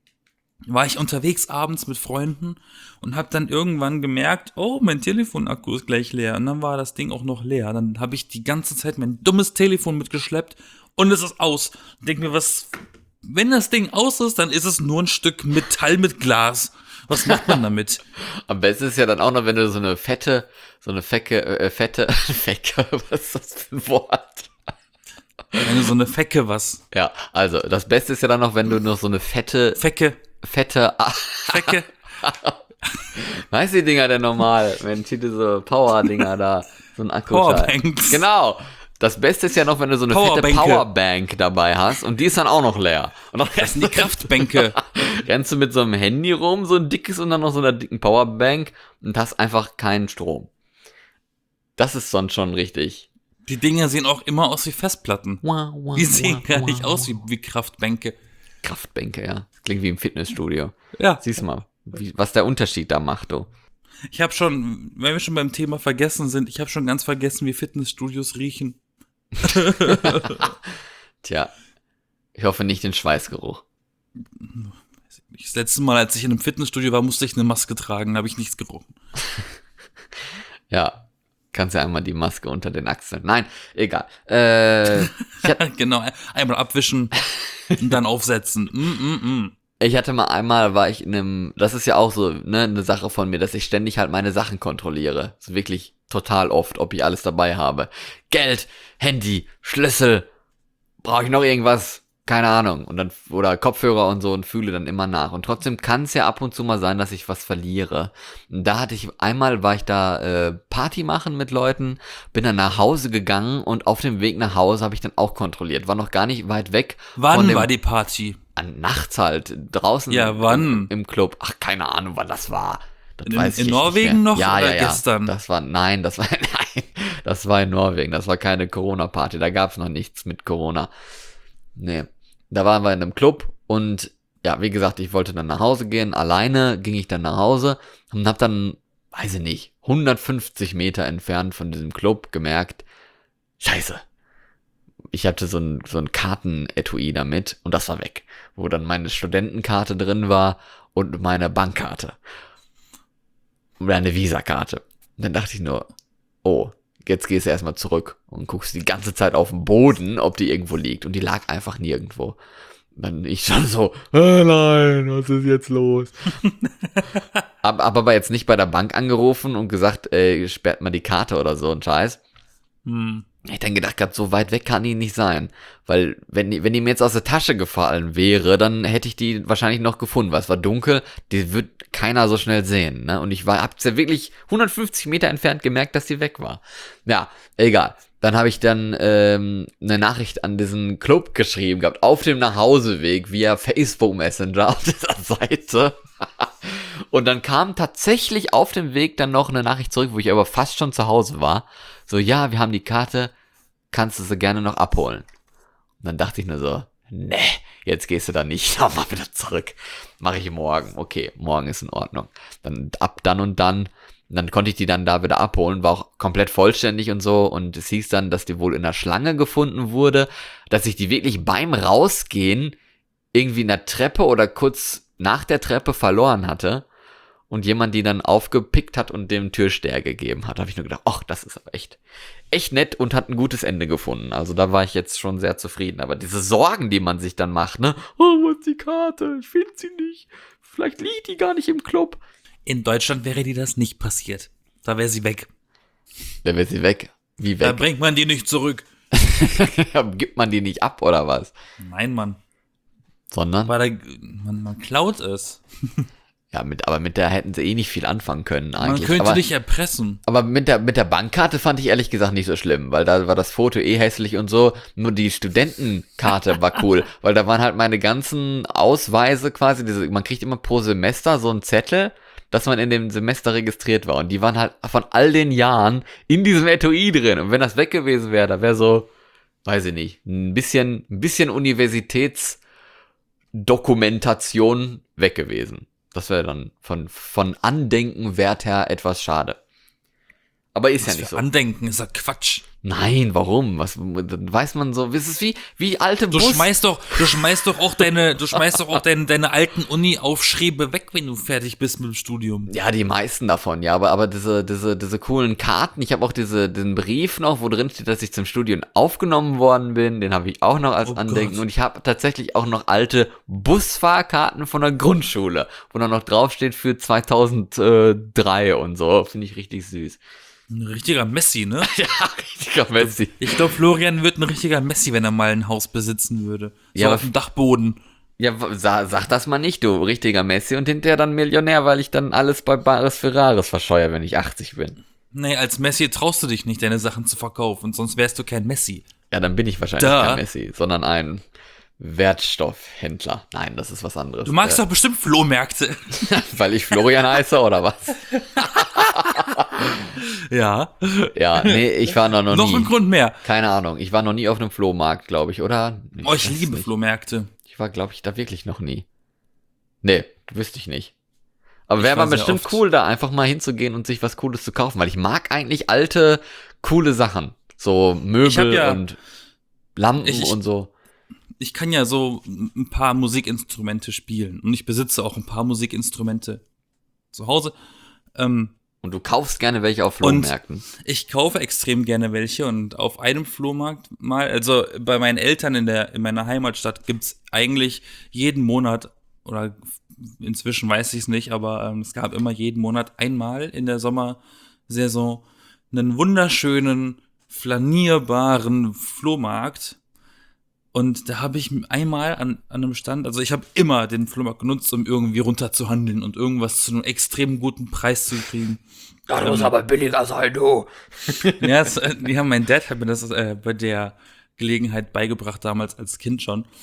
war ich unterwegs abends mit Freunden und habe dann irgendwann gemerkt, oh, mein Telefonakku ist gleich leer. Und dann war das Ding auch noch leer. Dann habe ich die ganze Zeit mein dummes Telefon mitgeschleppt und es ist aus. Und denk mir, wenn das Ding aus ist, dann ist es nur ein Stück Metall mit Glas. Was macht man damit? Am besten ist ja dann auch noch, wenn du so eine fette, Fecke, was ist das für ein Wort? Wenn du so eine Fecke was? Ja, also das Beste ist ja dann noch, wenn du noch so eine fette. Fecke. Weißt du die Dinger denn normal? Wenn diese Power-Dinger da, so ein Akku. Powerbanks. Genau. Das Beste ist ja noch, wenn du so eine fette Powerbank dabei hast und die ist dann auch noch leer. Und dann das sind die Kraftbänke. Rennst du mit so einem Handy rum, so ein dickes und dann noch so einer dicken Powerbank und hast einfach keinen Strom. Das ist sonst schon richtig. Die Dinger sehen auch immer aus wie Festplatten. Die sehen gar nicht aus wie Kraftbänke. Kraftbänke, ja. Das klingt wie im Fitnessstudio. Ja. Siehst du mal, was der Unterschied da macht, du. Ich habe schon, wenn wir schon beim Thema vergessen sind, ich habe schon ganz vergessen, wie Fitnessstudios riechen. Tja, ich hoffe nicht den Schweißgeruch. Das letzte Mal, als ich in einem Fitnessstudio war, musste ich eine Maske tragen, habe ich nichts gerochen. Ja, kannst ja einmal die Maske unter den Achseln. Nein, egal. Genau, einmal abwischen und dann aufsetzen. Ich hatte mal einmal, war ich in einem, das ist ja auch so, ne, eine Sache von mir, dass ich ständig halt meine Sachen kontrolliere. Das ist wirklich total oft, ob ich alles dabei habe. Geld, Handy, Schlüssel, brauche ich noch irgendwas? Keine Ahnung. Und dann, oder Kopfhörer und so und fühle dann immer nach. Und trotzdem kann es ja ab und zu mal sein, dass ich was verliere. Und da war ich da Party machen mit Leuten, bin dann nach Hause gegangen und auf dem Weg nach Hause habe ich dann auch kontrolliert. War noch gar nicht weit weg. Wann war die Party? nachts halt, draußen Ja, wann? im Club. Ach, keine Ahnung, wann das war. Das weiß ich In echt Norwegen nicht mehr. noch Ja, oder ja, ja. gestern? Nein, das war in Norwegen. Das war keine Corona-Party. Da gab's noch nichts mit Corona. Nee. Da waren wir in einem Club und ja, wie gesagt, ich wollte dann nach Hause gehen. Alleine ging ich dann nach Hause und hab dann, weiß ich nicht, 150 Meter entfernt von diesem Club gemerkt, Scheiße. Ich hatte so ein Kartenetui damit und das war weg. Wo dann meine Studentenkarte drin war und meine Bankkarte. Oder eine Visakarte. Und dann dachte ich nur, oh, jetzt gehst du erstmal zurück und guckst die ganze Zeit auf den Boden, ob die irgendwo liegt. Und die lag einfach nirgendwo. Und dann ich schon so, nein, was ist jetzt los? Hab aber jetzt nicht bei der Bank angerufen und gesagt, sperrt mal die Karte oder so ein Scheiß. Ich dann gedacht gehabt, so weit weg kann die nicht sein. Weil, wenn die mir jetzt aus der Tasche gefallen wäre, dann hätte ich die wahrscheinlich noch gefunden, weil es war dunkel, die wird keiner so schnell sehen, ne? Und hab's ja wirklich 150 Meter entfernt gemerkt, dass die weg war. Ja, egal. Dann habe ich dann eine Nachricht an diesen Club geschrieben gehabt, auf dem Nachhauseweg via Facebook Messenger auf dieser Seite. Und dann kam tatsächlich auf dem Weg dann noch eine Nachricht zurück, wo ich aber fast schon zu Hause war. So, ja, wir haben die Karte, kannst du sie gerne noch abholen. Und dann dachte ich nur so, nee, jetzt gehst du da nicht nochmal wieder zurück. Mache ich morgen. Okay, morgen ist in Ordnung. Dann ab dann und dann. Und dann konnte ich die dann da wieder abholen, war auch komplett vollständig und so. Und es hieß dann, dass die wohl in der Schlange gefunden wurde, dass ich die wirklich beim Rausgehen irgendwie in der Treppe oder kurz nach der Treppe verloren hatte. Und jemand die dann aufgepickt hat und dem Türsteher gegeben hat. Da habe ich nur gedacht, ach, das ist aber echt nett und hat ein gutes Ende gefunden. Also da war ich jetzt schon sehr zufrieden. Aber diese Sorgen, die man sich dann macht, ne? Oh, wo ist die Karte? Ich finde sie nicht. Vielleicht liegt die gar nicht im Club. In Deutschland wäre dir das nicht passiert. Da wäre sie weg. Da wäre sie weg. Wie Da weg? bringt man die nicht zurück. Gibt man die nicht ab oder was? Nein, Mann. Sondern? Man klaut es. Ja, aber mit der hätten sie eh nicht viel anfangen können eigentlich. Man könnte aber, dich erpressen. Aber mit der Bankkarte fand ich ehrlich gesagt nicht so schlimm, weil da war das Foto eh hässlich und so. Nur die Studentenkarte war cool, weil da waren halt meine ganzen Ausweise quasi. Man kriegt immer pro Semester so einen Zettel, dass man in dem Semester registriert war. Und die waren halt von all den Jahren in diesem Etui drin. Und wenn das weg gewesen wäre, da wäre so, weiß ich nicht, ein bisschen Universitätsdokumentation weg gewesen. Das wäre dann von Andenkenwert her etwas schade. Aber ist ja nicht so. Andenken ist ja Quatsch. Nein, warum? Dann weiß man so, es ist wie alte Du schmeißt doch auch deine alten Uni-Aufschriebe weg, wenn du fertig bist mit dem Studium. Ja, die meisten davon, ja, aber diese coolen Karten, ich habe auch den Brief noch, wo drin steht, dass ich zum Studium aufgenommen worden bin, den habe ich auch noch als Andenken. Gott. Und ich habe tatsächlich auch noch alte Busfahrkarten von der Grundschule, wo dann noch draufsteht für 2003 und so, finde ich richtig süß. Ein richtiger Messi, ne? Ja, richtiger Messi. Ich glaube, Florian wird ein richtiger Messi, wenn er mal ein Haus besitzen würde. So Ja, auf dem Dachboden. Ja, sag das mal nicht, du richtiger Messi, und hinterher dann Millionär, weil ich dann alles bei Bares Ferraris verscheuere, wenn ich 80 bin. Nee, als Messi traust du dich nicht, deine Sachen zu verkaufen, sonst wärst du kein Messi. Ja, dann bin ich wahrscheinlich kein Messi, sondern ein Wertstoffhändler. Nein, das ist was anderes. Du magst doch bestimmt Flohmärkte. Weil ich Florian heiße, oder was? Ja. Ja, nee, ich war noch nie. Noch ein Grund mehr. Keine Ahnung, ich war noch nie auf einem Flohmarkt, glaube ich, oder? Nee, Oh, ich weiß liebe nicht. Flohmärkte. Ich war, glaube ich, da wirklich noch nie. Nee, wüsste ich nicht. Aber Ich wäre war mal sehr bestimmt oft. cool, da einfach mal hinzugehen und sich was Cooles zu kaufen, weil ich mag eigentlich alte, coole Sachen. So Ich hab Möbel ja- und Lampen Ich- und so. Ich kann ja so ein paar Musikinstrumente spielen. Und ich besitze auch ein paar Musikinstrumente zu Hause. Und du kaufst gerne welche auf Flohmärkten. Ich kaufe extrem gerne welche und auf einem Flohmarkt mal, also bei meinen Eltern in meiner Heimatstadt gibt's eigentlich jeden Monat, oder inzwischen weiß ich es nicht, aber es gab immer jeden Monat einmal in der Sommersaison einen wunderschönen, flanierbaren Flohmarkt. Und da habe ich einmal an einem Stand, also ich habe immer den Flohmarkt genutzt, um irgendwie runterzuhandeln und irgendwas zu einem extrem guten Preis zu kriegen. Das muss aber billiger sein, du. Ja, mein Dad hat mir das bei der Gelegenheit beigebracht, damals als Kind schon.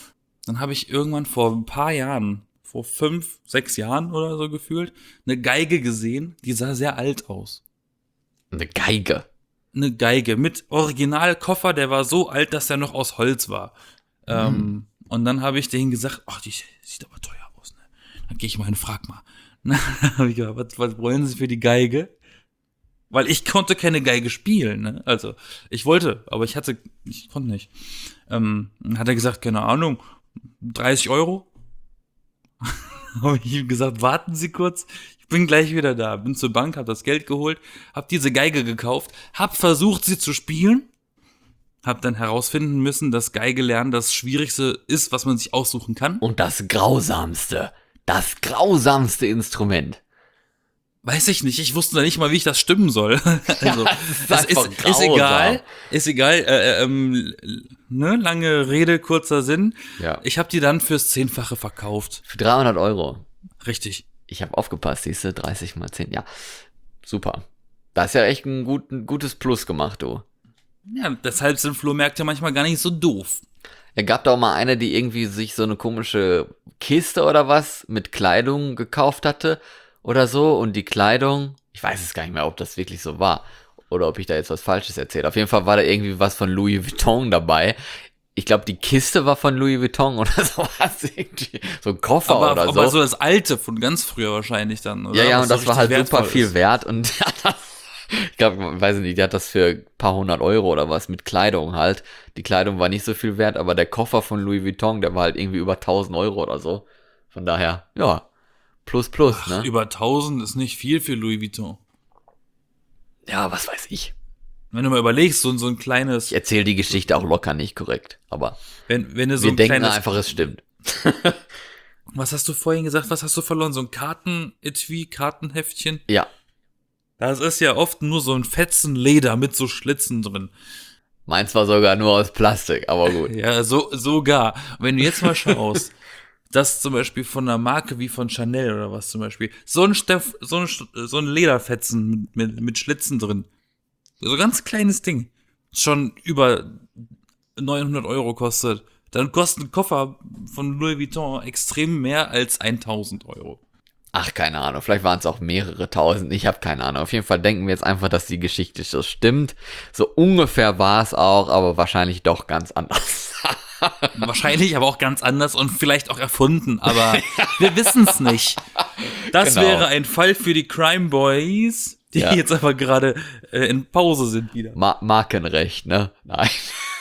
Dann habe ich irgendwann vor ein paar Jahren, vor 5, 6 Jahren oder so gefühlt, eine Geige gesehen, die sah sehr alt aus. Eine Geige. Eine Geige mit Originalkoffer, der war so alt, dass der noch aus Holz war. Und dann habe ich denen gesagt, ach, die sieht aber teuer aus. Ne? Dann gehe ich mal hin, frag mal. Dann habe ich gesagt, was wollen Sie für die Geige? Weil ich konnte keine Geige spielen. Ne? Also ich wollte, aber ich konnte nicht. Dann hat er gesagt, keine Ahnung, 30 €. Habe ich ihm gesagt, warten Sie kurz, ich bin gleich wieder da. Bin zur Bank, habe das Geld geholt, habe diese Geige gekauft, habe versucht, sie zu spielen, habe dann herausfinden müssen, dass Geige lernen das Schwierigste ist, was man sich aussuchen kann. Und das grausamste Instrument. Weiß ich nicht, ich wusste da nicht mal, wie ich das stimmen soll. Also, das ist egal, ne, lange Rede, kurzer Sinn. Ja. Ich habe die dann fürs 10-fache verkauft. Für 300 €. Richtig. Ich habe aufgepasst, siehst du, 30 mal 10, ja. Super. Da ist ja echt ein gutes Plus gemacht, du. Ja, deshalb sind Flohmärkte manchmal gar nicht so doof. Er gab da auch mal eine, die irgendwie sich so eine komische Kiste oder was mit Kleidung gekauft hatte oder so. Und die Kleidung, ich weiß es gar nicht mehr, ob das wirklich so war. Oder ob ich da jetzt was Falsches erzähle. Auf jeden Fall war da irgendwie was von Louis Vuitton dabei. Ich glaube, die Kiste war von Louis Vuitton oder sowas. Irgendwie. So ein Koffer oder so. Aber so das Alte von ganz früher wahrscheinlich dann, oder? Ja, Was und so das war halt richtig super wertvoll viel ist. wert. Und ich glaube, weiß nicht, die hat das für ein paar 100 € oder was mit Kleidung halt. Die Kleidung war nicht so viel wert, aber der Koffer von Louis Vuitton, der war halt irgendwie über 1000 € oder so. Von daher, ja, plus, ne? Über 1000 ist nicht viel für Louis Vuitton. Ja, was weiß ich. Wenn du mal überlegst, so ein kleines, Ich erzähle die Geschichte auch locker nicht korrekt, aber wenn du so wir ein denken kleines, einfach, es stimmt. was hast du vorhin gesagt, was hast du verloren? So ein Kartenetui, Kartenheftchen? Ja, Das ist ja oft nur so ein Fetzen Leder mit so Schlitzen drin. meins war sogar nur aus Plastik, aber gut. Ja, sogar. Wenn du jetzt mal schaust, das zum Beispiel von einer Marke wie von Chanel oder was zum Beispiel, so ein Lederfetzen mit Schlitzen drin. So ein ganz kleines Ding. Schon über 900 € kostet. Dann kostet ein Koffer von Louis Vuitton extrem mehr als 1000 €. Ach, keine Ahnung, vielleicht waren es auch mehrere tausend, ich habe keine Ahnung. Auf jeden Fall denken wir jetzt einfach, dass die Geschichte so stimmt. So ungefähr war es auch, aber wahrscheinlich doch ganz anders. Wahrscheinlich aber auch ganz anders und vielleicht auch erfunden, aber wir wissen es nicht. Das Genau. wäre ein Fall für die Crime Boys, die Ja. jetzt aber gerade in Pause sind wieder. Markenrecht, ne? Nein.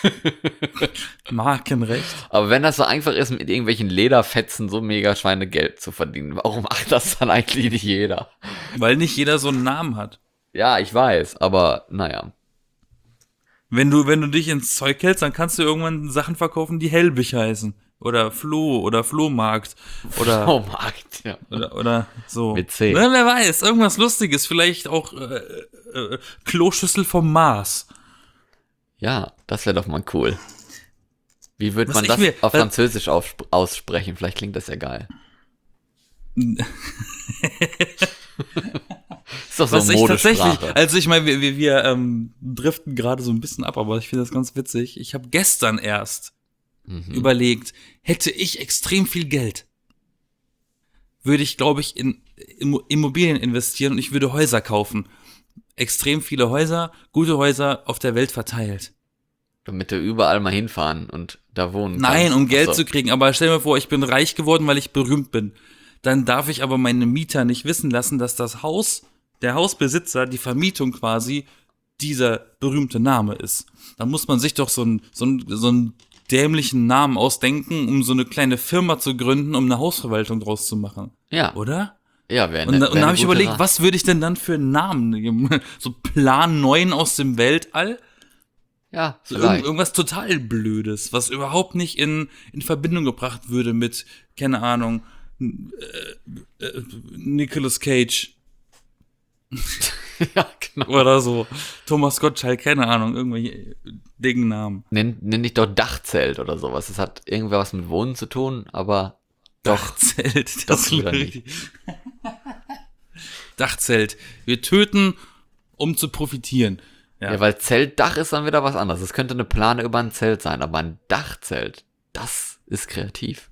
Markenrecht. Aber wenn das so einfach ist, mit irgendwelchen Lederfetzen so mega Schweinegeld zu verdienen, warum macht das dann eigentlich nicht jeder? Weil nicht jeder so einen Namen hat. Ja, ich weiß, aber naja. Wenn du dich ins Zeug hältst, dann kannst du irgendwann Sachen verkaufen, die Helbig heißen. Oder Flo oder Flohmarkt. Oder, Flohmarkt, ja. oder so. Mit C. Ne, wer weiß, irgendwas Lustiges. Vielleicht auch Kloschüssel vom Mars. Ja, das wäre doch mal cool. Wie würde Was man ich das mir- auf Französisch aussprechen? Vielleicht klingt das ja geil. Ist doch so Was ich tatsächlich, Modesprache. also ich meine, wir driften gerade so ein bisschen ab, aber ich finde das ganz witzig. Ich habe gestern erst überlegt, hätte ich extrem viel Geld, würde ich, glaube ich, in Immobilien investieren und ich würde Häuser kaufen. Extrem viele Häuser, gute Häuser auf der Welt verteilt. Damit du überall mal hinfahren und da wohnen Nein, kannst. um Geld Ach so. zu kriegen, aber stell mir vor, ich bin reich geworden, weil ich berühmt bin. Dann darf ich aber meine Mieter nicht wissen lassen, dass das Haus, der Hausbesitzer, die Vermietung quasi, dieser berühmte Name ist. Dann muss man sich doch so einen dämlichen Namen ausdenken, um so eine kleine Firma zu gründen, um eine Hausverwaltung draus zu machen. Ja, Oder? ja, wäre Und dann habe ich überlegt, was würde ich denn dann für einen Namen nehmen? So Plan 9 aus dem Weltall? Ja, So vielleicht. irgendwas total Blödes, was überhaupt nicht in Verbindung gebracht würde mit, keine Ahnung, Nicolas Cage Ja, genau. oder so. Thomas Gottschalk, keine Ahnung, irgendwelche dicken Namen. Nenn dich doch Dachzelt oder sowas. Das hat irgendwas mit Wohnen zu tun, aber doch. Dachzelt, doch das wieder ist richtig. Dachzelt. Wir töten, um zu profitieren. Ja, weil Zeltdach ist dann wieder was anderes. Es könnte eine Plane über ein Zelt sein, aber ein Dachzelt. Das ist kreativ.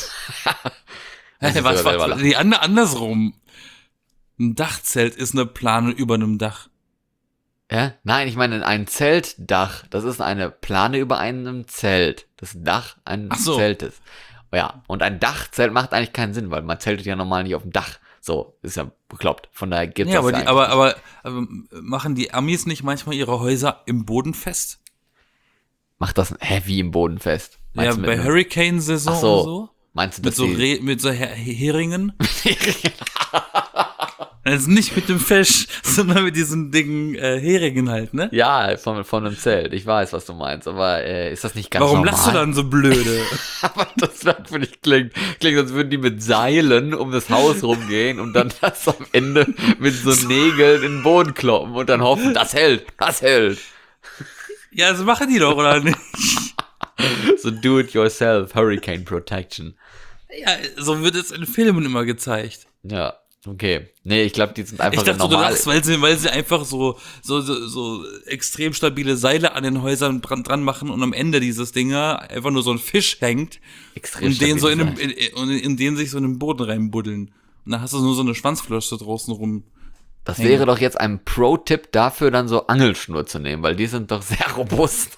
Hey, nee, andersrum. Ein Dachzelt ist eine Plane über einem Dach. Ja? Nein, ich meine ein Zeltdach. Das ist eine Plane über einem Zelt. Das Dach eines Zeltes. Ja, und ein Dachzelt macht eigentlich keinen Sinn, weil man zeltet ja normal nicht auf dem Dach. So, ist ja bekloppt. Von daher gibt es ja, ja aber machen die Amis nicht manchmal ihre Häuser im Boden fest? Macht das wie im Boden fest? Ja, bei Hurricane-Saison und so. Meinst du, mit so Heringen? Also nicht mit dem Fisch, sondern mit diesen dicken Heringen halt, ne? Ja, von einem Zelt. Ich weiß, was du meinst, aber ist das nicht ganz Warum normal? lachst du dann so blöde? Aber das merkwürdig klingt, als würden die mit Seilen um das Haus rumgehen und dann das am Ende mit so Nägeln in den Boden kloppen und dann hoffen, das hält. Ja, das machen die doch, oder nicht? So do-it-yourself, Hurricane Protection. Ja, so wird es in Filmen immer gezeigt. Ja, okay. Nee, ich glaube, die sind einfach ich dachte, normal. Du lachst, weil sie einfach so extrem stabile Seile an den Häusern dran machen und am Ende dieses Dinger einfach nur so ein Fisch hängt Extrem und den so stabil in den sich so in den Boden reinbuddeln. Und dann hast du nur so eine Schwanzflosse draußen rum. Das wäre doch jetzt ein Pro-Tipp dafür, dann so Angelschnur zu nehmen, weil die sind doch sehr robust.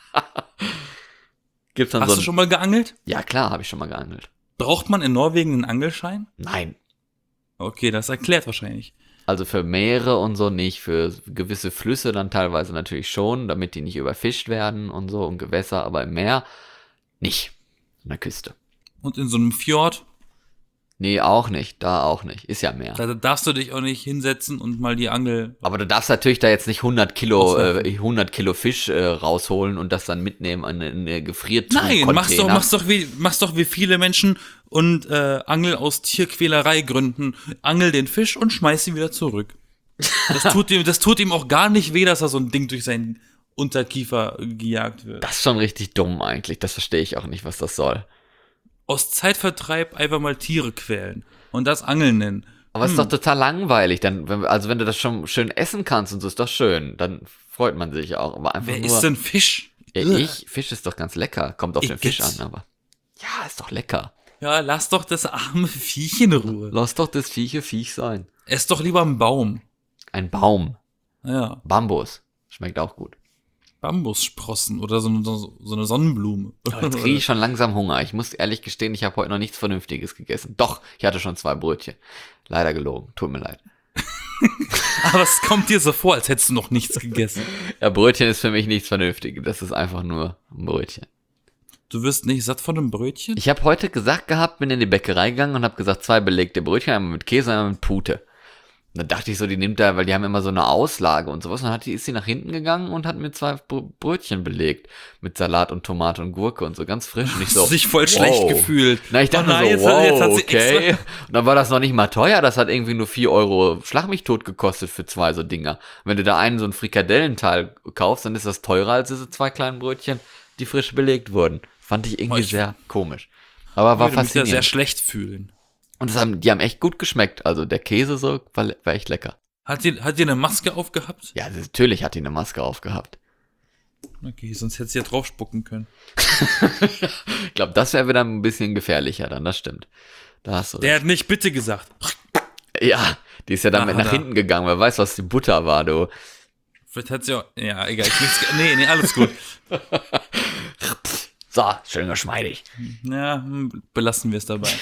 Gibt's dann Hast du schon mal geangelt? Ja, klar, habe ich schon mal geangelt. Braucht man in Norwegen einen Angelschein? Nein. Okay, das erklärt wahrscheinlich. Also für Meere und so nicht, für gewisse Flüsse dann teilweise natürlich schon, damit die nicht überfischt werden und so und Gewässer, aber im Meer nicht. An der Küste. Und in so einem Fjord? Nee, auch nicht, da auch nicht. Ist ja Meer. Da darfst du dich auch nicht hinsetzen und mal die Angel... Aber du darfst natürlich da jetzt nicht 100 Kilo Fisch rausholen und das dann mitnehmen in eine Gefriertruhe. Nein, mach's doch wie viele Menschen und Angel aus Tierquälereigründen. Angel den Fisch und schmeiß ihn wieder zurück. Das tut ihm auch gar nicht weh, dass da so ein Ding durch seinen Unterkiefer gejagt wird. Das ist schon richtig dumm eigentlich. Das verstehe ich auch nicht, was das soll. Aus Zeitvertreib einfach mal Tiere quälen und das Angeln nennen. Aber es ist doch total langweilig. Wenn du das schon schön essen kannst und so, ist doch schön. Dann freut man sich auch. Aber einfach Wer isst denn Fisch? Ja, Fisch ist doch ganz lecker. Kommt auf den Fisch an, aber. Ja, ist doch lecker. Ja, lass doch das arme Viech in Ruhe. Lass doch das Viech sein. Ess doch lieber einen Baum. Ein Baum. Ja. Bambus. Schmeckt auch gut. Bambussprossen oder so eine Sonnenblume. Jetzt kriege ich schon langsam Hunger. Ich muss ehrlich gestehen, ich habe heute noch nichts Vernünftiges gegessen. Doch, ich hatte schon 2 Brötchen. Leider gelogen. Tut mir leid. Aber es kommt dir so vor, als hättest du noch nichts gegessen. Ja, Brötchen ist für mich nichts Vernünftiges. Das ist einfach nur ein Brötchen. Du wirst nicht satt von einem Brötchen? Ich habe heute gesagt gehabt, bin in die Bäckerei gegangen und habe gesagt, 2 belegte Brötchen, einmal mit Käse, einmal mit Pute. Und dann dachte ich so, die nimmt da, weil die haben immer so eine Auslage und sowas. Und dann ist sie nach hinten gegangen und hat mir 2 Brötchen belegt. Mit Salat und Tomate und Gurke und so, ganz frisch. Und ich so, hast du dich voll schlecht gefühlt. Na, ich dachte jetzt hat sie okay. Und dann war das noch nicht mal teuer. Das hat irgendwie nur 4 Euro Schlag mich tot gekostet für 2 so Dinger. Wenn du da einen so einen Frikadellenteil kaufst, dann ist das teurer als diese 2 kleinen Brötchen, die frisch belegt wurden. Fand ich irgendwie sehr komisch. Aber war faszinierend. Ich würde mich ja sehr schlecht fühlen. Und die haben echt gut geschmeckt. Also der Käse so war echt lecker. Hat die eine Maske aufgehabt? Ja, natürlich hat die eine Maske aufgehabt. Okay, sonst hätte sie ja drauf spucken können. Ich glaube, das wäre wieder ein bisschen gefährlicher dann, das stimmt. Da hast du der hat nicht bitte gesagt. Ja, die ist ja dann nach hinten gegangen. Wer weiß, was die Butter war, du. Vielleicht hat sie auch... Ja, egal. Nee, alles gut. So, schön geschmeidig. Ja, belassen wir es dabei.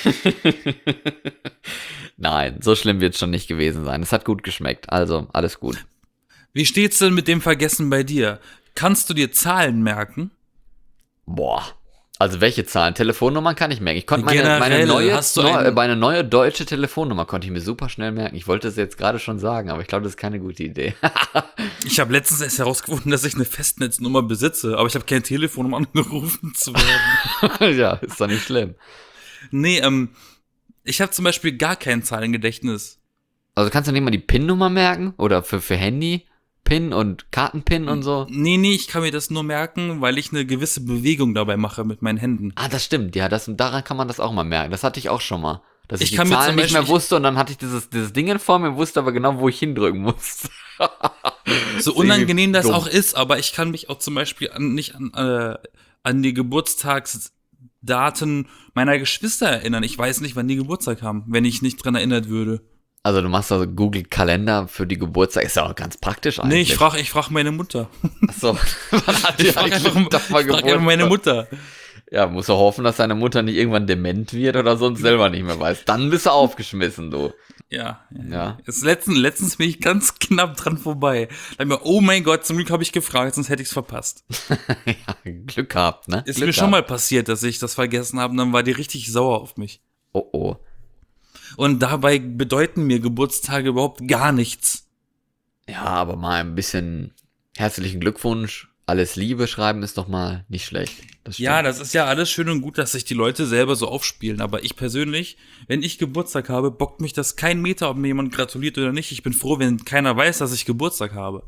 Nein, so schlimm wird es schon nicht gewesen sein. Es hat gut geschmeckt, also alles gut. Wie steht's denn mit dem Vergessen bei dir? Kannst du dir Zahlen merken? Boah, also welche Zahlen? Telefonnummern kann ich merken. Ich konnte meine neue deutsche Telefonnummer konnte ich mir super schnell merken. Ich wollte es jetzt gerade schon sagen, aber ich glaube, das ist keine gute Idee. Ich habe letztens erst herausgefunden, dass ich eine Festnetznummer besitze, aber ich habe kein Telefon, um angerufen zu werden. Ja, ist doch nicht schlimm. Nee, ich habe zum Beispiel gar kein Zahlengedächtnis. Also kannst du nicht mal die PIN-Nummer merken? Oder für Handy? PIN und Kartenpin und so? Nee, ich kann mir das nur merken, weil ich eine gewisse Bewegung dabei mache mit meinen Händen. Ah, das stimmt, ja, daran kann man das auch mal merken. Das hatte ich auch schon mal. Dass ich die kann Zahlen nicht mehr wusste und dann hatte ich dieses Ding vor mir, wusste aber genau, wo ich hindrücken muss. So unangenehm das auch ist, aber ich kann mich auch zum Beispiel nicht an die Geburtstagsdaten Daten meiner Geschwister erinnern. Ich weiß nicht, wann die Geburtstag haben, wenn ich nicht dran erinnert würde. Also du machst also Google Kalender für die Geburtstag. Ist ja auch ganz praktisch eigentlich. Nee, ich frag meine Mutter. Achso, wann hat die Ich frag eigentlich doch mal einfach Geburtstag? meine Mutter. Ja, musst du hoffen, dass deine Mutter nicht irgendwann dement wird oder sonst selber nicht mehr weiß. Dann bist du aufgeschmissen, du. Ja. Ja. Letztens bin ich ganz knapp dran vorbei. Da hab ich mir, oh mein Gott, zum Glück habe ich gefragt, sonst hätte ich es verpasst. Ja, Glück gehabt, ne? Ist Glück mir schon gehabt. mal passiert, dass ich das vergessen habe und dann war die richtig sauer auf mich. Oh, oh. Und dabei bedeuten mir Geburtstage überhaupt gar nichts. Ja, aber mal ein bisschen herzlichen Glückwunsch. Alles Liebe schreiben ist doch mal nicht schlecht. Das stimmt. Ja, das ist ja alles schön und gut, dass sich die Leute selber so aufspielen. Aber ich persönlich, wenn ich Geburtstag habe, bockt mich das kein Meter, ob mir jemand gratuliert oder nicht. Ich bin froh, wenn keiner weiß, dass ich Geburtstag habe.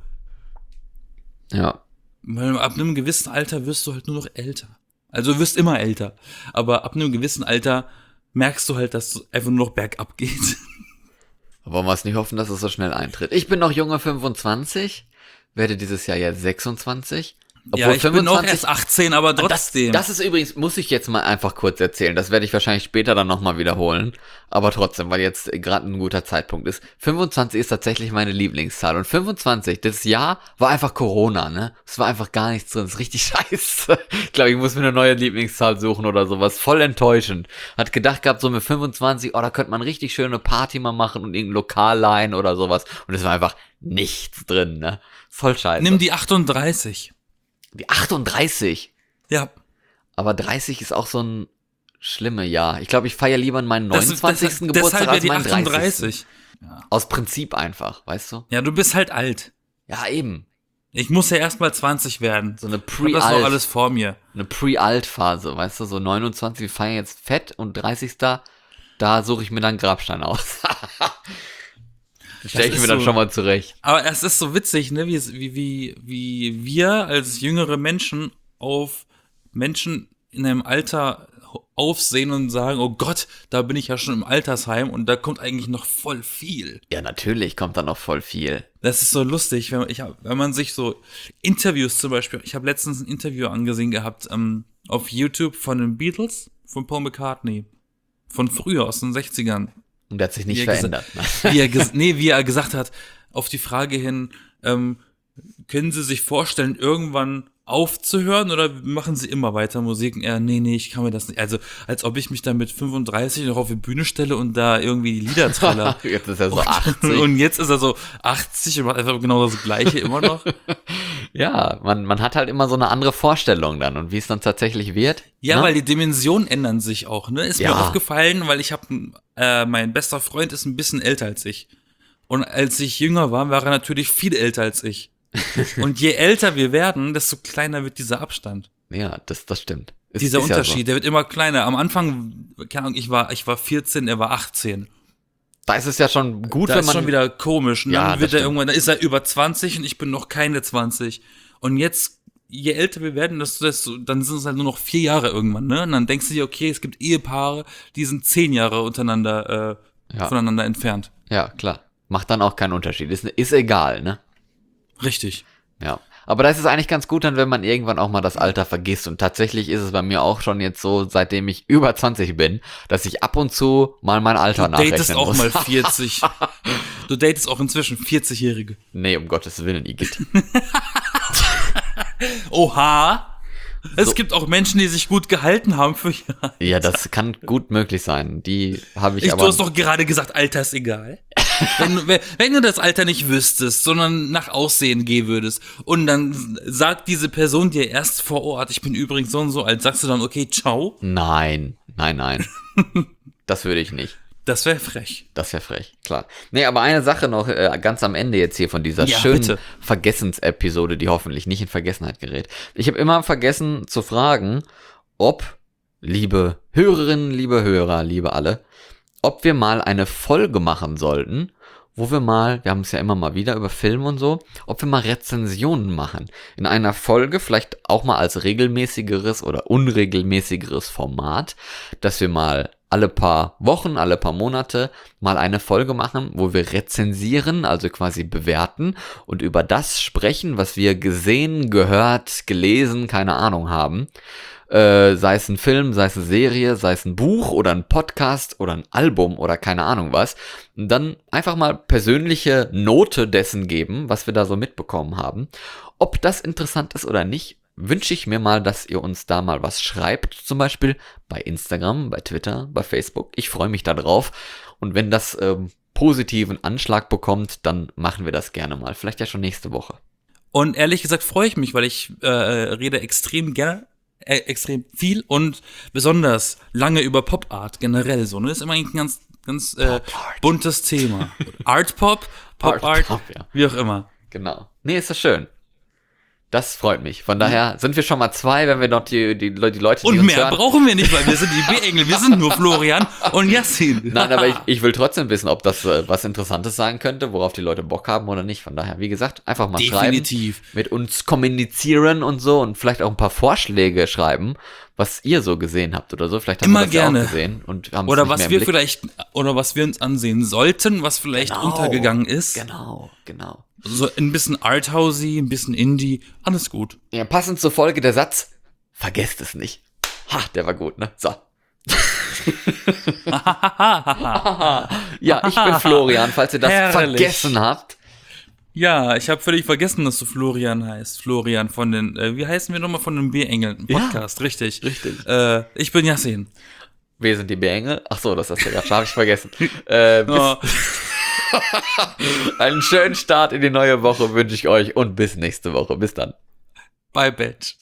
Ja. Weil ab einem gewissen Alter wirst du halt nur noch älter. Also du wirst immer älter. Aber ab einem gewissen Alter merkst du halt, dass es einfach nur noch bergab geht. Wollen wir es nicht hoffen, dass es so schnell eintritt. Ich bin noch junge 25, werde dieses Jahr ja 26. Ja, ich bin auch erst 18, aber trotzdem. Das ist übrigens, muss ich jetzt mal einfach kurz erzählen. Das werde ich wahrscheinlich später dann nochmal wiederholen. Aber trotzdem, weil jetzt gerade ein guter Zeitpunkt ist. 25 ist tatsächlich meine Lieblingszahl. Und 25, das Jahr war einfach Corona, ne? Es war einfach gar nichts drin. Das ist richtig scheiße. Ich glaube, ich muss mir eine neue Lieblingszahl suchen oder sowas. Voll enttäuschend. Hat gedacht gehabt, so mit 25, oh, da könnte man richtig schöne Party mal machen und irgendein Lokal leihen oder sowas. Und es war einfach nichts drin, ne? Voll scheiße. Nimm die 38. Die 38. Ja. Aber 30 ist auch so ein schlimme Jahr. Ich glaube, ich feiere lieber meinen 29. Geburtstag deshalb ja als die meinen 30. 38. Aus Prinzip einfach, weißt du? Ja, du bist halt alt. Ja, eben. Ich muss ja erst mal 20 werden. So eine Ich hab das noch alles vor mir. Eine Pre-Alt-Phase, weißt du? So 29, wir feiern jetzt fett und 30. Da suche ich mir dann Grabstein aus. Stelle ich ist mir dann so. schon mal zurecht. Aber es ist so witzig, ne, wie wir als jüngere Menschen auf Menschen in einem Alter aufsehen und sagen, oh Gott, da bin ich ja schon im Altersheim und da kommt eigentlich noch voll viel. Ja, natürlich kommt da noch voll viel. Das ist so lustig, wenn man sich so Interviews zum Beispiel, ich habe letztens ein Interview angesehen gehabt auf YouTube von den Beatles, von Paul McCartney, von früher, aus den 60ern. Und der hat sich nicht Wie er verändert. wie er gesagt hat, auf die Frage hin, können Sie sich vorstellen, irgendwann aufzuhören oder machen Sie immer weiter Musik? Und er, nee, ich kann mir das nicht. Also, als ob ich mich dann mit 35 noch auf die Bühne stelle und da irgendwie die Lieder träller. Jetzt ist er so 80. Und jetzt ist er so 80 und macht einfach genau das Gleiche immer noch. Ja, man hat halt immer so eine andere Vorstellung dann. Und wie es dann tatsächlich wird. Ja, ne? weil die Dimensionen ändern sich auch, ne? Ist mir Ja. aufgefallen, weil ich habe, mein bester Freund ist ein bisschen älter als ich. Und als ich jünger war, war er natürlich viel älter als ich. Und je älter wir werden, desto kleiner wird dieser Abstand. Ja, das stimmt. Dieser ist ja Unterschied, der wird immer kleiner. Am Anfang, keine Ahnung, ich war 14, er war 18. Da ist es ja schon gut, Da wenn ist man. schon wieder komisch. Und Ja, dann das wird er stimmt. irgendwann, dann ist er über 20 und ich bin noch keine 20. Und jetzt, je älter wir werden, dann sind es halt nur noch 4 Jahre irgendwann, ne? Und dann denkst du dir, okay, es gibt Ehepaare, die sind 10 Jahre untereinander, Ja. voneinander entfernt. Ja, klar. Macht dann auch keinen Unterschied. Ist egal, ne? Richtig. Ja. Aber da ist es eigentlich ganz gut dann, wenn man irgendwann auch mal das Alter vergisst. Und tatsächlich ist es bei mir auch schon jetzt so, seitdem ich über 20 bin, dass ich ab und zu mal mein Alter Du datest nachrechnen auch muss. mal 40. Du datest auch inzwischen 40-Jährige. Nee, um Gottes Willen, Igitt. Oha! Es gibt auch Menschen, die sich gut gehalten haben für Jahre. Ja, das kann gut möglich sein. Die habe ich Du aber. hast doch gerade gesagt, Alter ist egal. wenn du das Alter nicht wüsstest, sondern nach Aussehen gehen würdest und dann sagt diese Person dir erst vor Ort, ich bin übrigens so und so alt, sagst du dann, okay, ciao? Nein. Das würde ich nicht. Das wäre frech. Das wäre frech, klar. Nee, aber eine Sache noch ganz am Ende jetzt hier von dieser Ja, schönen bitte. Vergessensepisode, die hoffentlich nicht in Vergessenheit gerät. Ich habe immer vergessen zu fragen, ob, liebe Hörerinnen, liebe Hörer, liebe alle, ob wir mal eine Folge machen sollten, wo wir haben es ja immer mal wieder über Filme und so, ob wir mal Rezensionen machen. In einer Folge, vielleicht auch mal als regelmäßigeres oder unregelmäßigeres Format, dass wir mal alle paar Wochen, alle paar Monate mal eine Folge machen, wo wir rezensieren, also quasi bewerten und über das sprechen, was wir gesehen, gehört, gelesen, keine Ahnung haben. sei es ein Film, sei es eine Serie, sei es ein Buch oder ein Podcast oder ein Album oder keine Ahnung was. Und dann einfach mal persönliche Note dessen geben, was wir da so mitbekommen haben. Ob das interessant ist oder nicht, wünsche ich mir mal, dass ihr uns da mal was schreibt, zum Beispiel bei Instagram, bei Twitter, bei Facebook. Ich freue mich da drauf. Und wenn das positiven Anschlag bekommt, dann machen wir das gerne mal. Vielleicht ja schon nächste Woche. Und ehrlich gesagt freue ich mich, weil ich rede extrem gerne, extrem viel und besonders lange über Pop-Art generell so. Ne? Das ist immer ein ganz buntes Thema. Art-Pop, Pop-Art, ja. wie auch immer. Genau. Nee, ist das schön. Das freut mich. Von daher sind wir schon mal 2, wenn wir noch die Leute, die Und uns mehr hören. brauchen wir nicht, weil wir sind die B-Engel. Wir sind nur Florian und Yassin. Nein, aber ich will trotzdem wissen, ob das was Interessantes sein könnte, worauf die Leute Bock haben oder nicht. Von daher, wie gesagt, einfach mal Definitiv. schreiben, mit uns kommunizieren und so und vielleicht auch ein paar Vorschläge schreiben, was ihr so gesehen habt oder so. Vielleicht haben Immer wir das gerne. ja auch gesehen und haben es Oder nicht was mehr im wir Blick. vielleicht, oder was wir uns ansehen sollten, was vielleicht untergegangen ist. Genau. So ein bisschen Arthousey, ein bisschen Indie, alles gut. Ja, passend zur Folge der Satz, vergesst es nicht. Ha, der war gut, ne? So. Ja, ich bin Florian, falls ihr das Herrlich. vergessen habt. Ja, ich habe völlig vergessen, dass du Florian heißt. Florian von den, wie heißen wir nochmal von den B-Engeln? Podcast, richtig. Richtig. Ich bin Yassin. Wir sind die Bengel. Ach so, das hast du gerade, habe ich vergessen. Oh, Einen schönen Start in die neue Woche wünsche ich euch und bis nächste Woche. Bis dann. bye, Bitch.